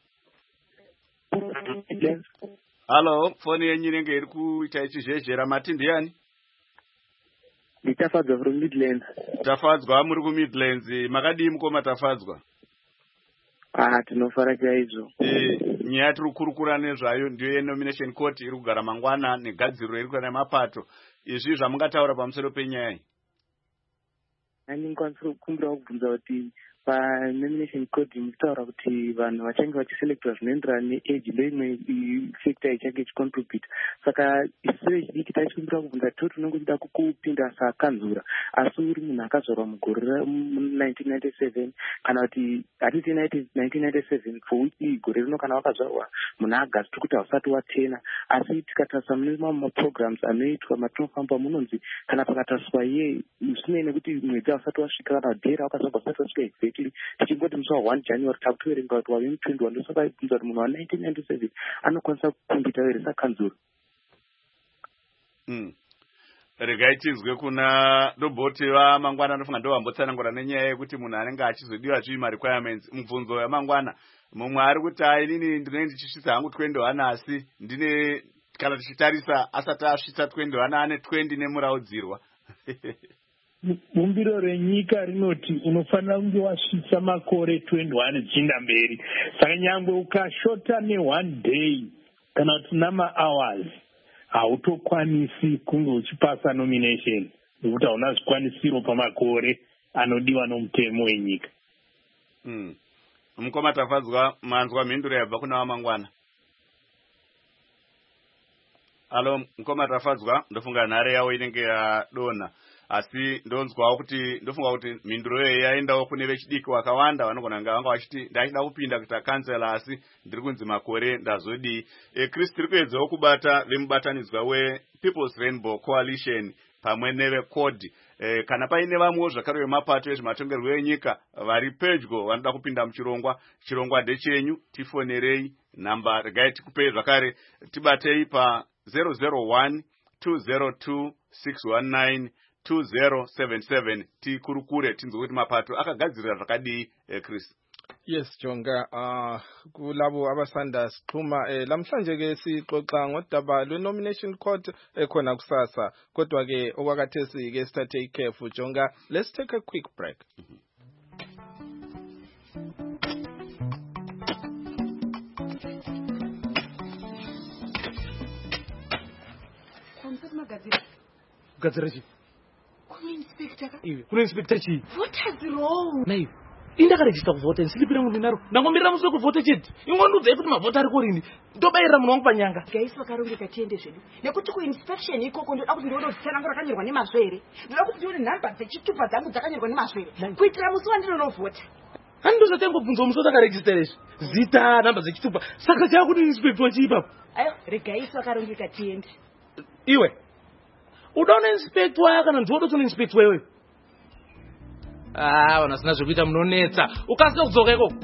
Hello, foni yenyu inenge iri kuita ichizhezhera. Mati ndiani? Nditafadzwa from Midlands. Tafadzwa muri kuMidlands. Makadii mukoma tafadzwa? Tinofara chaizvo. Nyaya tiri kukurukura nezvayo ndiyo yenomination court iri kugara mangwana negadziriro iri kuita nemapato. Izvi zvamungataura pamusoro penyaya iyi? Ndingakwanisa kukumbirawo kubvunza kuti panomination code mukutaura kuti vanhu vachange vachiselektiwa zvinoenderana neage ndoimwe factor ichange ichicontribute. Saka isu vechidiki tachikumbira kubvunza kuti unenge uchida kupinda sakanzura asi uri munhu akazvarwa mugore ra1997 kana kuti hatiti 1997 for which gore rino kana wakazvarwa muna August kuti hausati watena. Asi tikatarisa mune mamwe maprograms anoitwa matinofamba munonzi kana pakatariswa iye zvinei nekuti mwedzi hausati wasvika kana dhera wakazvarwa usati wasvika exactly tichingoti musi wa1 January takutoverenga kuti wave mu21 ndosaka ibvunza kuti munhu wa1997 anokwanisa kukumbita here sakanzuro. Regai tizwe kuna roboti vamangwana anofunga ndo vambotsanangura nenyaya yekuti munhu anenge achizodiwa zvima requirements mubvunzo yamangwana. Mumwe ari kuti inini ndinenge ndichisvitsa hangu 21 asi ndine kana tichitarisa asati asvitsa 21 ane 20 nemuraudzirwa. Bumbiro renyika rinoti unofanira kunge wasvitsa makore 21 zvichienda mberi. Saka nyangwe ukashota ne1 day kana kuti nama-hours hautokwanisi kunge uchipasa nomination nekuti hauna zvikwanisiro pamakore anodiwa nomutemo wenyika. Mukoma tafadzwa, manzwa mhinduro yabva kuna vamangwana. Alo, mukoma tafadzwa, ndofunga nhare yawo inenge yadonha. Asi ndonzwawo kuti ndofunga kuti mhinduro iyo yaendawo kune vechidiki wakawanda vanogona nga vanga vachiti ndachida kupinda kuita kansela asi ndiri kunzi makore ndazodii. Chris, tiri kuedzawo kubata vemubatanidzwa wePeople's Rainbow Coalition pamwe nevecode. Kana paine vamwewo zvakare vemapato ezvematongerwo enyika vari pedyo vanoda kupinda muchirongwa, chirongwa ndechenyu, tifonerei. Namba regai tikupei zvakare, tibatei pa 001 202 619 2077 tikurukure tinzwe kuti mapato akagadzirira zvakadii. Chris. Yes, Jonga, kulabo abasanda sixhuma lamhlanje ke sixoxa ngodaba lwe-nomination court ekhona kusasa, kodwa ke okwakathesi ke sithathe ikhefu. Jonga, let's take a quick break. Gadzirachi. Kuna inspector chi. What has wrong? Naive. Indakaregister kuvhota ndisipira munhu naro. Ndangomirira musi wekuvhota chete. Ingondudza kuti mavhota ari kurini. Ndobayira munhu wangu panyanga. Gaisi vakarongeka tiende zvedu. Nekuti kuinspection ikoko ndoda kuti ndione kuti tsanangu rakanyorwa nemazvo here. Ndoda kuti ndione nhamba dzechitupa dzangu dzakanyorwa nemazvo here. Kuitira musi wandinovhota. Handozatengobvunza musi watakarejistera izvi. Zita, nhamba dzechitupa. Saka chakuti inspector chi ipapo. Ayo, regaisi vakarongeka tiende. Iwe. Udaona inspector waya kana ndiwoda kuti inspector wewe. Wana sina zvekuita munonetsa. Ukasina kudzoka ikoko.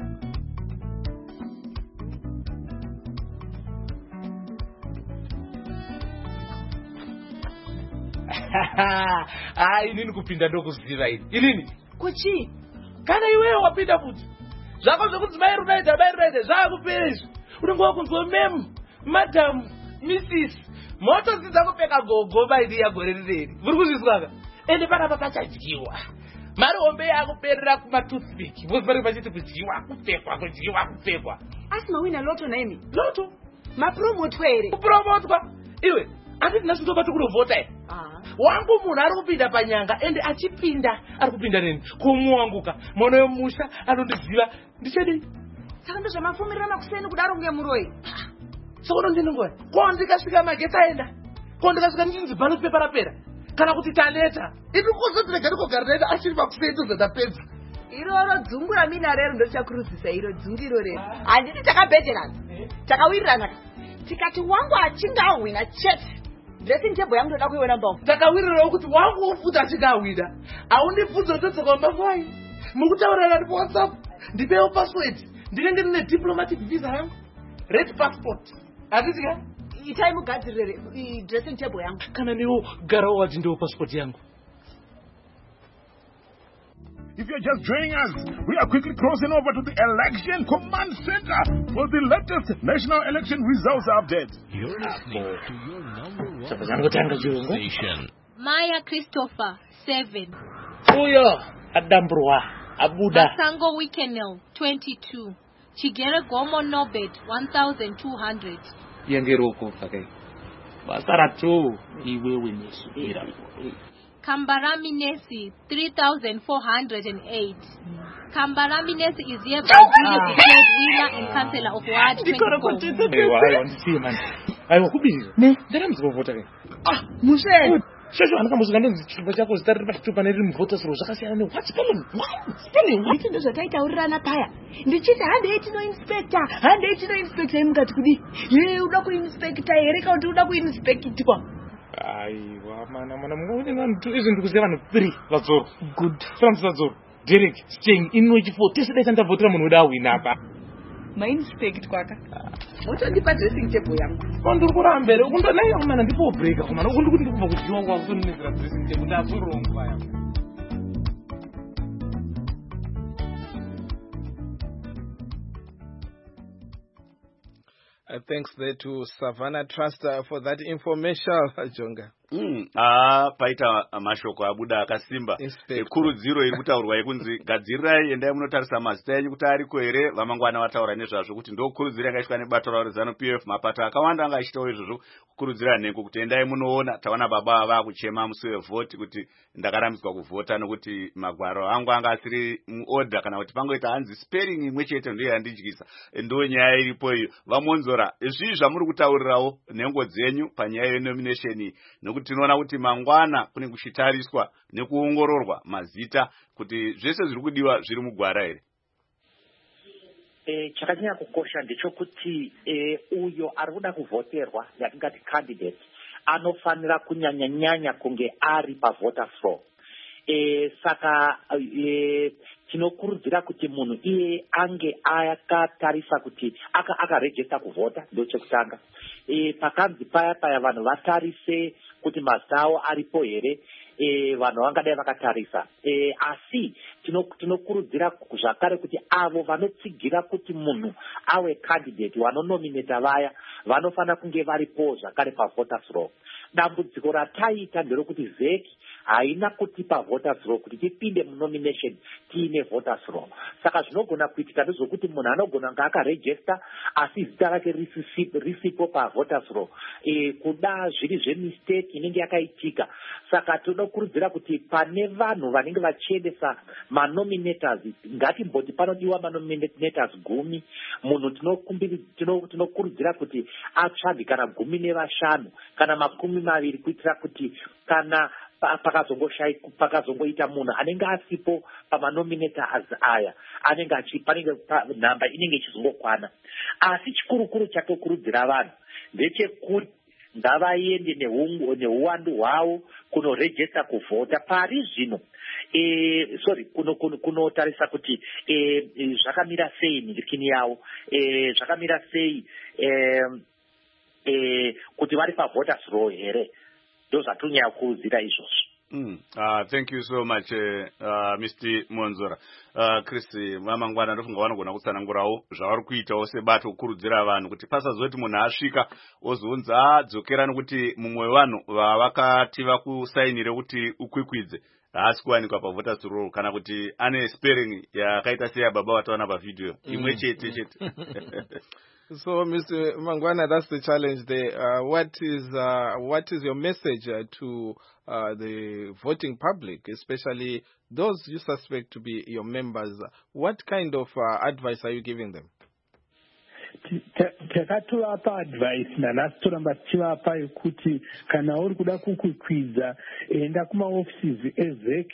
Inini kupinda ndokuziva ini. Inini? Kuchi? Kana iwewe wapinda futi. Zvako zvekuti bayirudaiza zvakupera izvi. Unenge wakunzwa mem, madam, Mrs. moto dzidzakupeka gogoba idi yagore rireri muri kuzviswaka ende panapa pachadyiwa marombe yakuperera kumatoothpick vosi vari vachiti kudyiwa kupfekwa asi mawina loto naimi loto mapromotwa here kupromotwa iwe anditi nasindobati kunovhota here wangu munhu ari kupinda panyanga ende achipinda ari kupinda neni kumuwanguka mwana wemusha anondiziva ndichadii saka ndozvamafumirana kuseni kudaro kunge muroi sokono ndinongoi ko ndikasvika magetsi aenda ko ndikasvika ndichinzi ballot paper rapera kana kuti taneta ipi kuzotirega ndikogara naita achiri pakuseni tozatapedza iroro dzungu ramina rero ndochakurudzisa iro dzungu irorero handiti takabheterana takawirirana tikati wangu achinge ahwina chete dressing table yangu ndoda kuiona mbao takawirirawo kuti wangu ufuti achinge ahwina haundibvudza utotsoka mumafai mukutaurana ndi whatsapp ndipewo password ndinenge ndine diplomatic visa yangu red passport hatitika itai mugadzirire dressing table yangu kana newo garawo wati ndewo passport yangu. If you're just joining us, we are quickly crossing over to the Election Command Center for the latest national election results update. You're listening to your #1 station. Maya Christopher 7. Uyo adambrwa abuda. Masango Wikenel 22. Chigere Gomo Nobet 1200. Yengeroko okay. Basara tu iwewe nisubira. Kambarami Nesi 3408. Kambarami Nesi is hereby duly declared winner and councillor of Ward 24. Aiwa kubiri. Ne, ndaramuzovota ke. Mushe. Shesho anakamuzika ndonzi chitupa chako zitari pachitupa neriri muvhota soro zvakasiyana ne. What spelling? Nditi ndozvataiaurirana paya. Ndichiti handei tinoinspector imukati kudi. Uda kuinspector here kana kuti uda kuinspectwa. Aiwa mana mungaonena izvi ndikuziva vanhu 3 vadzoro. Good. Francis vadzoro. Derek Steng inwechi 4 tese dai tandavhotera munhu weda wina apa. Mainspect kwaka. Motondipa dressing table yangu. Ndiri kurambere kundonaiya kumana ndipo break kumana ukundi ndikubva kudyiwa kwangu kundonezera dressing table ndazvirongo vaya. Thanks there to Savannah Trust for that information, Jonga. Paita mashoko abuda akasimba kurudziro iri kutaurwa yekunzi gadzirirai endai munotarisa mazita enyu kuti ariko here vamangwana vataura nezvazvo kuti ndokurudziro yakaitwa nebato rawo rezanu PF mapato akawanda anga achitawo izvozvo kukurudzira nhengo kuti endai munoona tawana baba vakuchema musi wevhoti kuti ndakarambidzwa kuvhota nokuti magwaro angu anga asiri muorder kana kuti pangoita hanzi spelling imwe chete ndiyo yandidyisa ndo nyaya iripo iyo vamonzora izvi zvamuri kutaurirawo nhengo dzenyu panyaya yenomination nokuti tinoona kuti mangwana kune kuchitariswa nekuongororwa mazita kuti zvese zviri kudiwa zviri mugwara here. Chakanyanya kukosha ndechokuti uyo ari kuda kuvhoterwa yatingati candidate anofanira kunyanya kunge ari pavota floor. Saka tinokurudzira kuti munhu iye ange akatarisa kuti akaregister kuvhota ndochekutanga. Pakanzi paya vanhu vatarise kuti mazita avo aripo here vanhu vangadai vakatarisa. Asi tinokurudzira zvakare kuti avo vanotsigira kuti munhu awe candidate vanonominata vaya vanofanira kunge varipo zvakare pavoters row. Dambudziko rataita nderokuti ZEC haina kutipa voters row kuti tipinde munomination tiine voters row. Saka zvinogona kuitika ndezvokuti munhu anogona kunge akaregister asi zita rake risipo pavoters row. Kuda zviri zvemistake inenge yakaitika. Saka tinokurudzira kuti pane vanhu vanenge vachiendesa manominators ngatimboti panodiwa manominators 10 munhu tinokurudzira kuti atsvage kana 15 kana 20 kuitira kuti kana pakazongoita munhu anenge asipo pamanominators aya panenge nhamba inenge ichizongokwana. Asi chikurukuru chatokurudzira vanhu ndechekuti ngavaende neuwandu hwavo kunoregister kuvhota pari zvino. Kunotarisa kuti zvakamira sei mhirikini yavo, zvakamira sei kuti vari pavoters row here. Ndozvatonyanya kukurudzira izvozvo. Thank you so much, Mr. Monzora. Chris, mamangwana ndofunga vanogona kutsanangurawo zvavari kuitawo sebato kukurudzira vanhu kuti pasazoti munhu asvika ozonzi adzokera nokuti mumwe wevanhu vavakati vakusainire kuti ukwikwidze haasi kuwanikwa pavoters roll kana kuti ane spelling yakaita seyababa wataona pavidhiyo imwe chete. So, Mr. Mangwana, that's the challenge there. What is your message to the voting public, especially those you suspect to be your members? What kind of advice are you giving them? Takatovapa advice nanasi toramba tichivapa yekuti kana uri kuda kukwikwidza enda kumaoffices ezek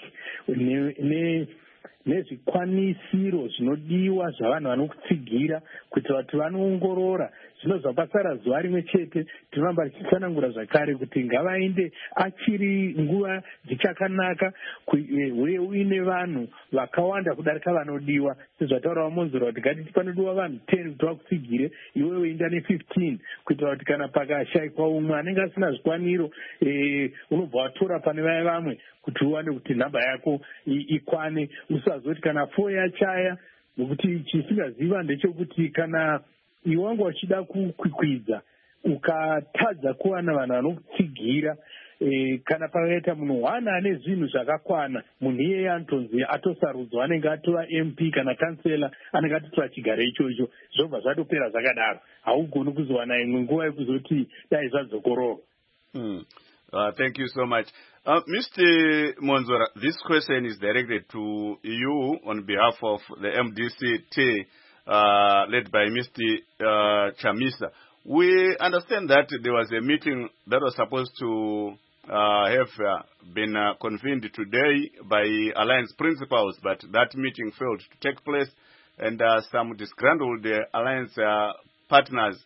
nezvikwanisiro zvinodiwa zvavanhu vanokutsigira kuitira kuti vanoongorora zvinobva pasara zuva rimwe chete. Tinoramba tichitsanangura zvakare kuti ngavaende achiri nguva dzichakanaka uye uine vanhu vakawanda kudarika vanodiwa sezvataurawo Monzora kuti ngatiti panodiwa vanhu 10 kuti vakutsigire iwe uenda ne15 kuitira kuti kana pakashayikwa umwe anenge asina zvikwaniro unobva watora pane vaya vamwe kuti uwane kuti nhamba yako ikwane. Usazoti kana 4 yachaya nokuti chisingaziva ndechekuti kana iwe wanga uchida kukwikwidza ukatadza kuwana vanhu vanokutsigira kana pakaita munhu wana ane zvinhu zvakakwana munhu iyeye anotonzi atosarudzwa anenge atova MP kana kansela anenge atotora chigaro ichocho zvobva zvatopera zvakadaro haugoni kuzowana imwe nguva yekuzoti dai zvadzokoroka. Thank you so much. Mr. Monzora, this question is directed to you on behalf of the MDC-T led by Mr. Chamisa. We understand that there was a meeting that was supposed to have been convened today by Alliance principals, but that meeting failed to take place, and some disgruntled Alliance partners,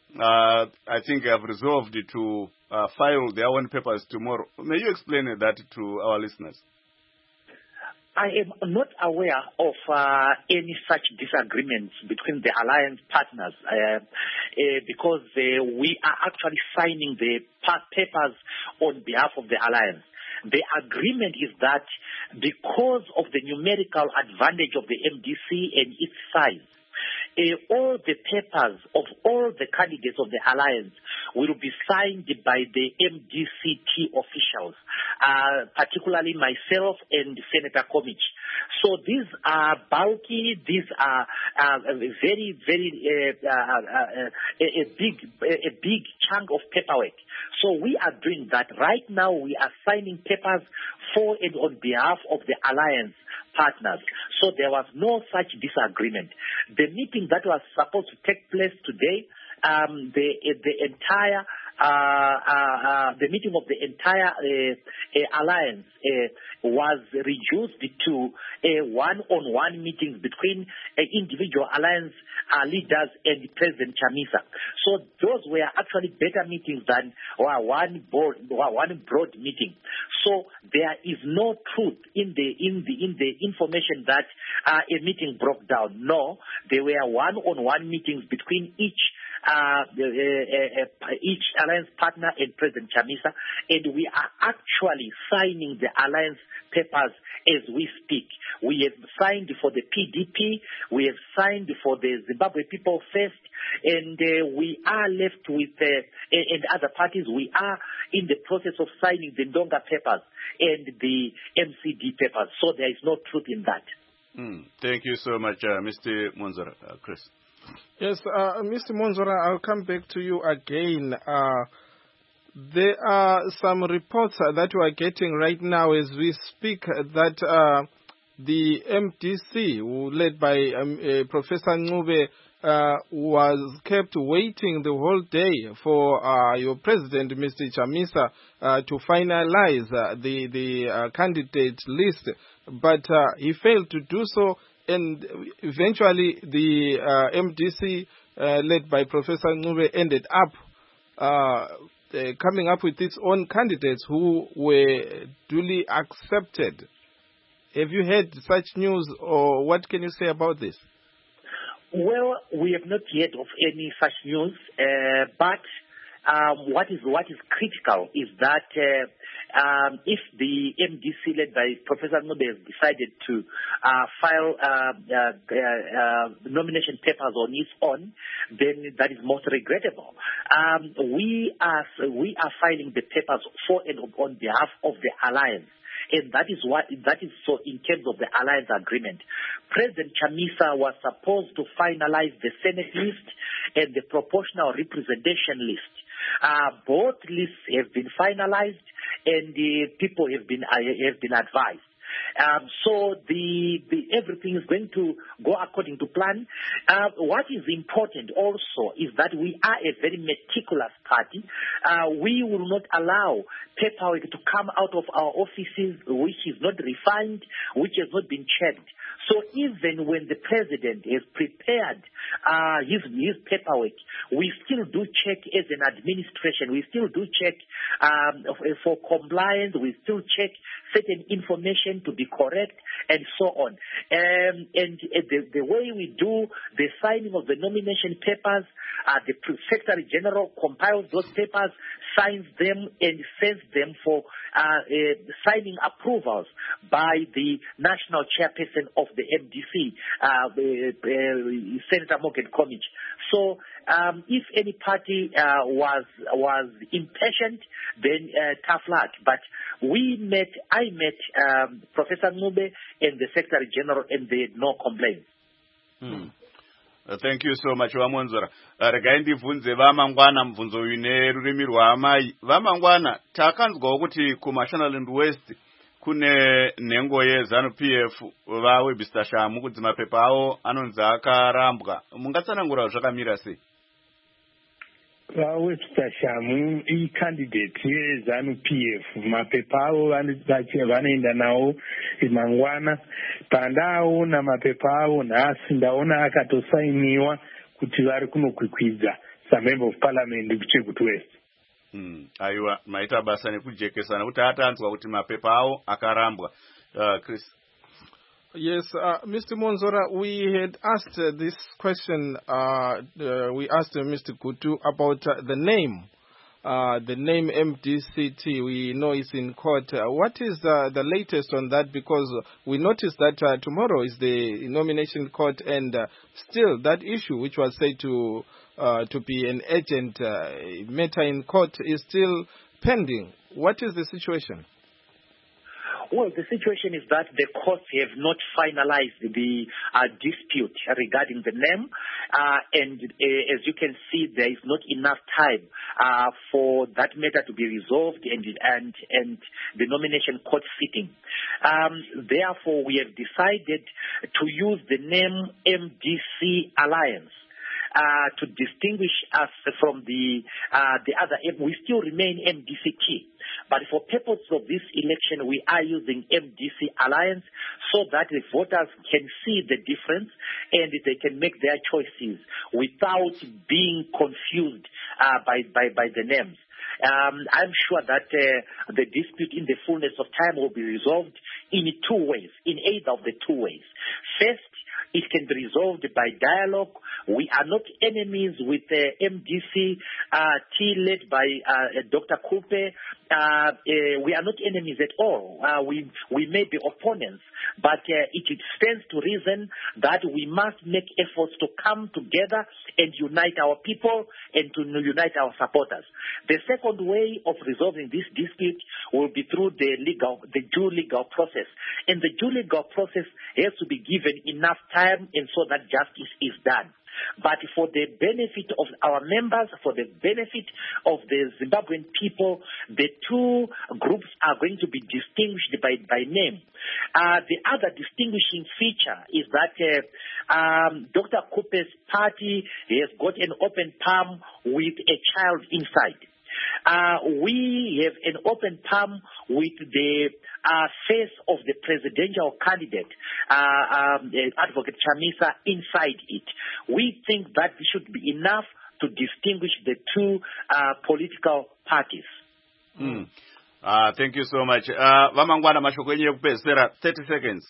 I think, have resolved to file their own papers tomorrow. May you explain that to our listeners? I am not aware of any such disagreements between the alliance partners because we are actually signing the papers on behalf of the alliance. The agreement is that because of the numerical advantage of the MDC and its size, all the papers of all the candidates of the alliance will be signed by the MDC-T officials, particularly myself and Senator Komich. So these are bulky, these are very, very a big chunk of paperwork. So we are doing that. Right now we are signing papers for and on behalf of the alliance partners. So there was no such disagreement. The meeting that was supposed to take place today, the meeting of the entire alliance was reduced to one-on-one meetings between individual alliance leaders and President Chamisa. So those were actually better meetings than one broad meeting. So there is no truth in the information that a meeting broke down. No, there were one-on-one meetings between each alliance partner and President Chamisa, and we are actually signing the alliance papers as we speak. We have signed for the PDP, we have signed for the Zimbabwe People First, and we are left with, and other parties, we are in the process of signing the Ndonga papers and the MCD papers, so there is no truth in that. Thank you so much, Mr. Monzora. Chris. Yes, Mr. Monzora, I'll come back to you again. There are some reports that we are getting right now as we speak that the MDC, led by Professor Ncube, was kept waiting the whole day for your president, Mr. Chamisa, to finalize the candidate list, but he failed to do so. And eventually, the MDC, led by Professor Ncube, ended up coming up with its own candidates who were duly accepted. Have you heard such news, or what can you say about this? Well, we have not heard of any such news, but what is critical is that if the MDC led by Professor Ngcobe has decided to file nomination papers on its own, then that is most regrettable. We are filing the papers for and on behalf of the alliance. And that is so in terms of the alliance agreement. President Chamisa was supposed to finalize the Senate list and the proportional representation list. Both lists have been finalized and the people have been advised. So everything is going to go according to plan. What is important also is that we are a very meticulous party. We will not allow paperwork to come out of our offices which is not refined, which has not been checked. So even when the president has prepared his paperwork, we still do check as an administration. We still do check for compliance. We still check certain information to be correct and so on. And the way we do the signing of the nomination papers, the Secretary General compiles those papers, signs them and sends them for signing approvals by the national chairperson of the MDC, Senator Morgan Comich. So if any party was impatient, then tough luck. But I met Professor Ngcobe and the Secretary General, and they had no complaints. Thank you so much, Wamonzora. Regai ndibvunze vamangwana mubvunzo uine rurimi rwaamai. Vamangwana, takanzwawo kuti kuMashonaland West kune nhengo yeZANU-PF vaWebster Shamu kuti mapepa avo anonzi akarambwa. Mungatsanangura zvakamira sei? Webster Shamu candidate yeZANU-PF, mapepa avo vanoenda nawo mangwana. Pandaona mapepa avo nhasi ndaona akatosainiwa kuti vari kunokwikwidza samember of parliament kuChegutu West. Aiwa, maita basa nekujekesana kuti atanzwa kuti mapepa avo akarambwa. Chris. Yes, Mr. Monzora, we had asked this question, we asked Mr. Gutu about the name MDCT. We know it's in court. What is the latest on that? Because we noticed that tomorrow is the nomination court, and still that issue, which was said to be an urgent matter in court, is still pending. What is the situation? Well, the situation is that the courts have not finalized the dispute regarding the name, and as you can see, there is not enough time for that matter to be resolved and the nomination court sitting. Therefore, we have decided to use the name MDC Alliance to distinguish us from the other. We still remain MDCT. But for purposes of this election, we are using MDC Alliance so that the voters can see the difference and they can make their choices without being confused by the names. I'm sure that the dispute in the fullness of time will be resolved in two ways, in either of the two ways. First, it can be resolved by dialogue. We are not enemies with the MDC led by Dr. Kupe. We are not enemies at all. We may be opponents, but it stands to reason that we must make efforts to come together and unite our people and to unite our supporters. The second way of resolving this dispute will be through the due legal process. And the due legal process has to be given enough time and so that justice is done. But for the benefit of our members, for the benefit of the Zimbabwean people, the two groups are going to be distinguished by name. The other distinguishing feature is that Dr. Kupe's party has got an open palm with a child inside. We have an open palm with the face of the presidential candidate, Advocate Chamisa, inside it. We think that should be enough to distinguish the two political parties. Thank you so much. Vamangwana mashoko enyu ekupedzisira 30 seconds.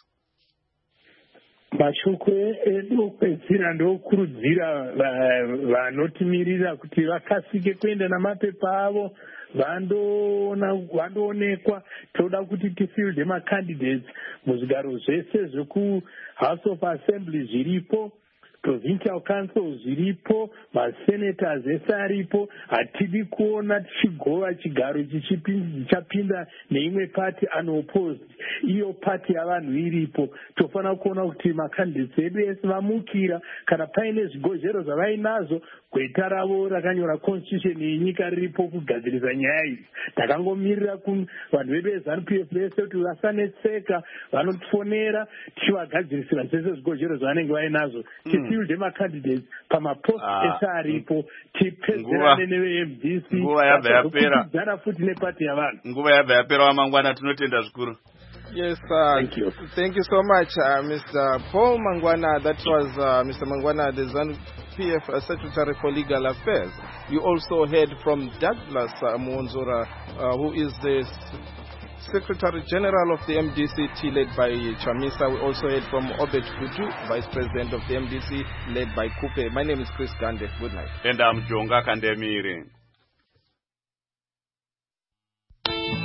Mashoko ekupedzisira ndokurudzira vanotimirira kuti vakasike kuenda namapepa avo vandoonekwa. Toda kuti tifielde macandidates muzvigaro zvese zvekuhouse of assembly zviripo, provincial council zviripo, masenators ese aripo. Hatidi kuona tichigova chigaro chichapinda neimwe pati unopposed, iyo pati yavanhu iripo. Tofanira kuona kuti macandidates edu ese vamukira. Kana paine zvigozhero zvavainazvo, gweta ravo rakanyora constitution yenyika riripo kugadzirisa nyaya idzi. Takangomirira vanhu vedu veZANU-PF vese kuti vasanetseka, vanotifonera tichivagadzirisira zvese zvigozhero zvavanenge vainazvo. Tifielde macandidates pamapost ese aripo, tipedzerane neve-MDC, tichigara futi nepati yavanhu. Nguva yabva yapera wamangwana, tinotenda zvikuru. Yes, thank you so much, Mr. Paul Mangwana. That was Mr. Mangwana, the ZANU-PF Secretary for Legal Affairs. You also heard from Douglas Muonzora, who is the Secretary General of the MDC-T, led by Chamisa. We also heard from Obet Futu, Vice President of the MDC, led by Kupe. My name is Chris Gande. Good night. And I'm Jonga Kandemiri.